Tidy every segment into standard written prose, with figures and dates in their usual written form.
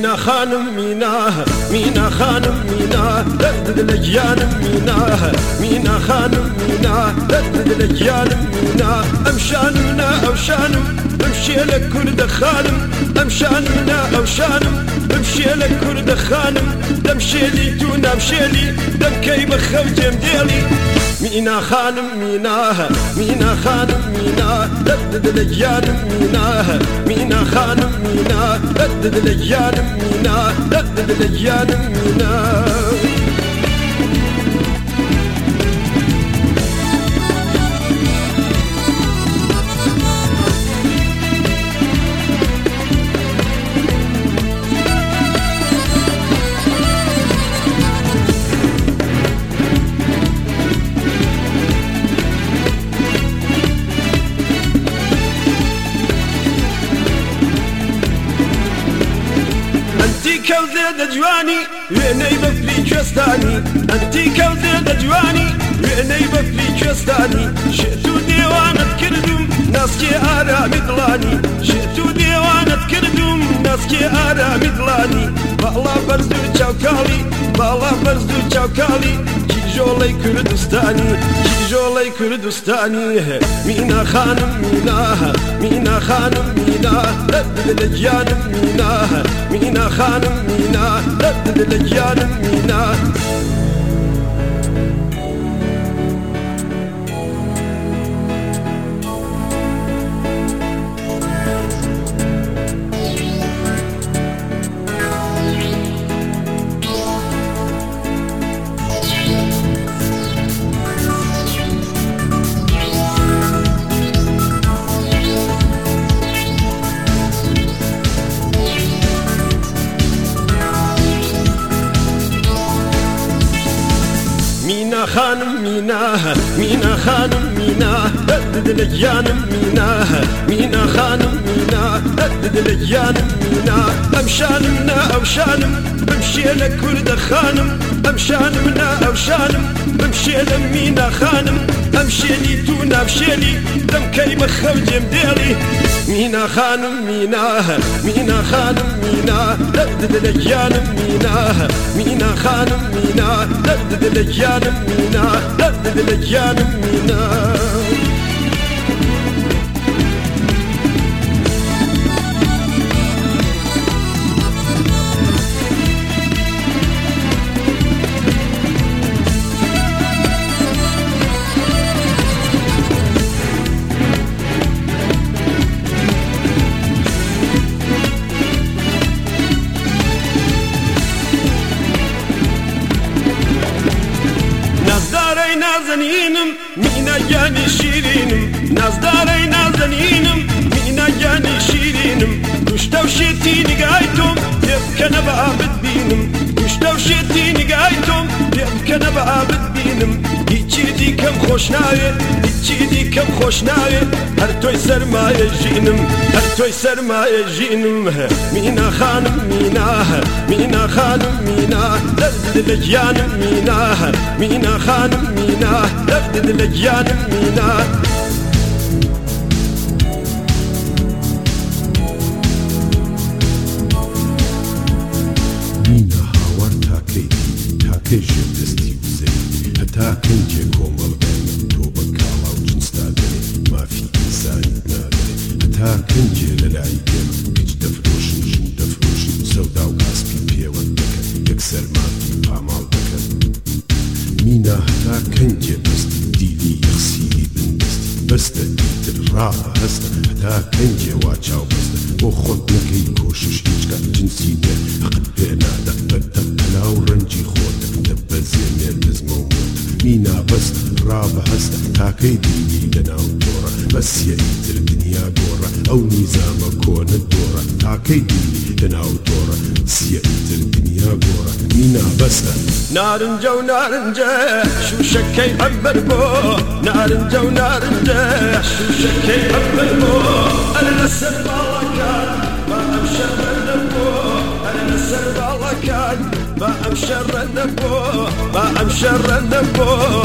مينا خانم مينا خانم مينا دردد لجيانم مينا خانم مينا دردد لجيانم مينا أمشانمنا أوشانم بمشي لك كرد خانم أمشانمنا أوشانم بمشي لك كرد خانم دمشي لي تونا مشي لي دم كي بخو جمديلي مينا خانم مينا خانم مينا دردد لجيانم مينا خانم مينا دردد لجيانم مينا دردد لجيانم مينا كوزيد جواني ويني بفلي كستاني أنتي كوزيد جواني ويني بفلي كستاني شئتو ديوانت كردم ناسكي آرامي ضلاني شئتو ديوانت كردم ناسكي آرامي ضلاني بالا برزدو چاوكالي بالا برزدو چاوكالي جولي كردستاني مينا خانم مينا خانم مينا دردد لجيانم مينا خانم مينا دردد لجيانم مينا مينا خانم مينا خانم مينا دردد لجيانم مينا خانم مينا دردد لجيانم مينا أمشانمنا أوشانم بمشي لك كرد خانم أمشانمنا أوشانم بمشي لمينا خانم أمشي لي تونا مشي لي دم كي بخو جمديلي مينا خانم مينا خانم مينا دردد لجيانم مينا خانم مينا دردد لجيانم مينا دردد لجيانم مينا نازنينم مينا جاني شيرينم نازداري نازنينم مينا جاني شيرينم كشتو شيتيني قايتم يبكى نبقى بتبينم كشتو شيتيني قايتم يبكى نبقى بتبينم هيتشي دي كم خوشناوي هيتشي دي كم خوشناوي هرتوي سرماية جينم مينا خانم مينا خانم مينا دردد لجيانم مينا خانم مينا دردد لجيانم مينا هاور تاكي جبدستي وزي هتا كنجي كومل غير تو بكالا وجنستادني ما في إنسان نادري هتا كنجي للايكم كج دفروشن جن دفروشن سودا وكاسبي بيودك يكسر ما في عمال بك مينا هتا كنجي بستي ديلي يخسيلي بندستي بستا ديتر رابا هستا هتا كنجي واتشاو بستا وخود نكي كوشش إيجكا جنسي ده حقد بينا دبتا بلاو رنجي خودك دبا زيمير دزمو مينا بس رابا هستا تاكي ديني لناو دورا بس يأيتر الدنيا قورا أو نظام كون الدورا تاكي ديني لناو دورا سيأيتر الدنيا قورا مينا بستا نارنجا ونارنجا شو شكي عبر بو نارنجا ونارنجا شو شكي عبر بو أنا نسر بالكان ما أمشر النبو أنا نسر بالكان ما أمشر النبو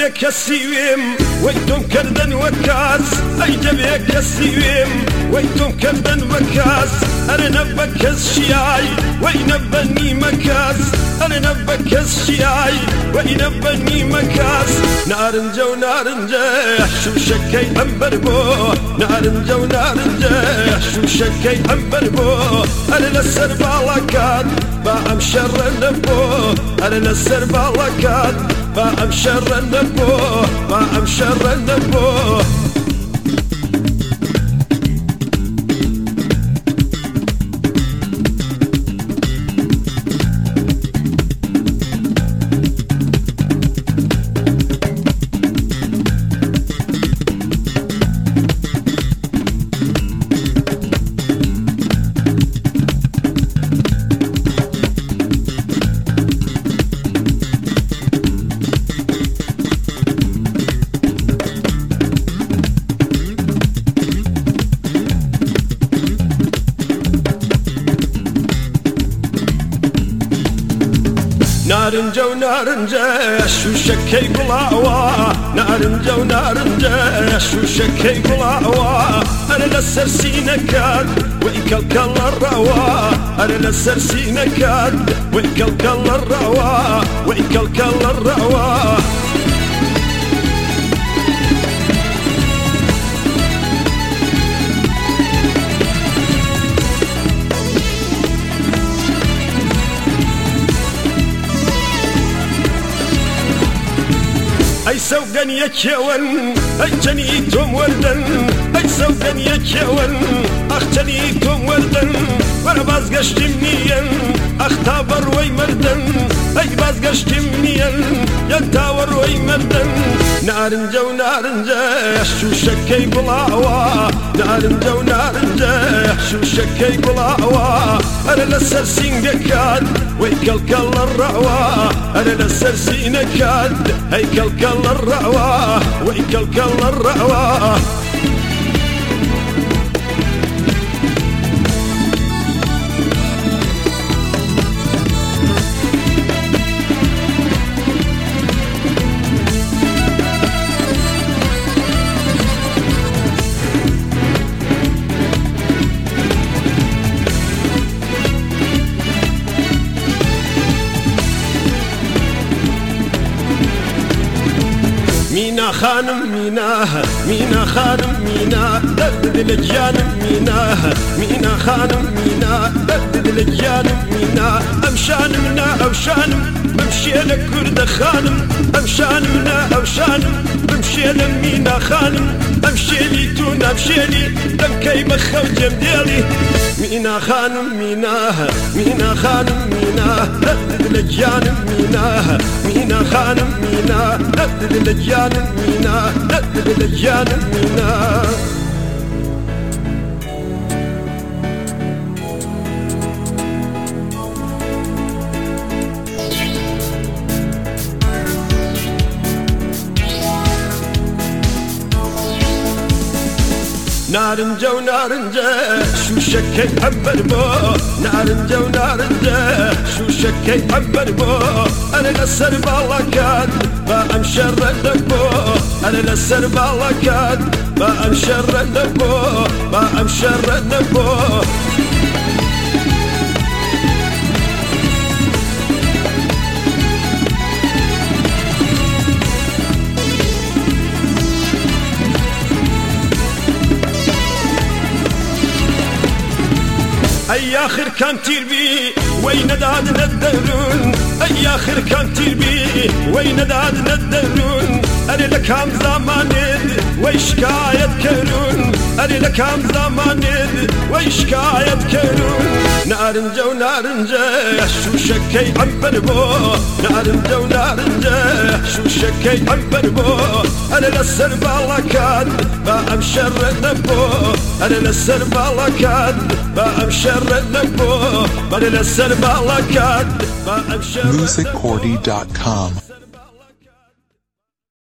كسيويم ويتم كردن وكاس أيجبي كسيويم ويتم كردن وكاس أنا نبكس شياي وينبني مكاس أنا نبكس شياي وينبني مكاس نارنجا ونارنجا شو شكي أمبربو نارنجا ونارنجا شو شكي أمبربو أنا لسر بالاكاد بام شر النبو أنا لسر بالاكاد بام شر النبو بام شر النبو نارنجا ونارنجا شو شكي بلاوا نارنجا ونارنجا شو شكي بلاوا أنا لسر سينكاد ويكلكل الروا أنا لسر سينكاد ويكلكل الروا ويكلكل الروا أي سوقن يكيون أي جنيتم وردن أي سوقن يكيون أخ جنيتم وردن وأنا باز قشتم نيا أختابر وي مردن أي باز قشتم نيا ينتاور وي مردن نارنجا ونارنجا شو شكي بلاوا نارنجا ونارنجا شو شكي بلاوا أنا لسر سينكاد ويكلكل الروا أنا لسر سينكاد هيكلكل الروا ويكلكل الروا مينا خانم مينا خانم مينا درد الجانم مينا خانم مينا درد الجانم مينا أمشانمنا أوشانم بمشي لك كرد خانم أمشانمنا أوشانم بمشي لمينا خانم أمشي لي تون أمشي لي دم كي بخو جمديلي مينا خانم مينا خانم مينا درد الجانم مينا خانم مينا درد الجانم مينا درد الجانم مينا نارنجا ونارنجا شو شكي أمبربو نارنجا ونارنجا شو شكي أمبربو أنا لسر بالاكاد بام شر النبو أنا لسر بالاكاد بام شر النبو بام شر النبو أي آخر كان تربي وين دادنا الدرون أي آخر كان تربي وين دادنا الدرون أنا لكام زمانيد ويشكاية كرون أنا لكام زمانيد ويشكاية كرون نارنجا ونارنجا شو شكي أمبربو نارنجا ونارنجا شو شكي أمبربو أنا لسر بالاكاد بام شر النبو أنا لسر بالاكاد بام شر النبو أنا لسر بالاكاد بام شر musiccordy.com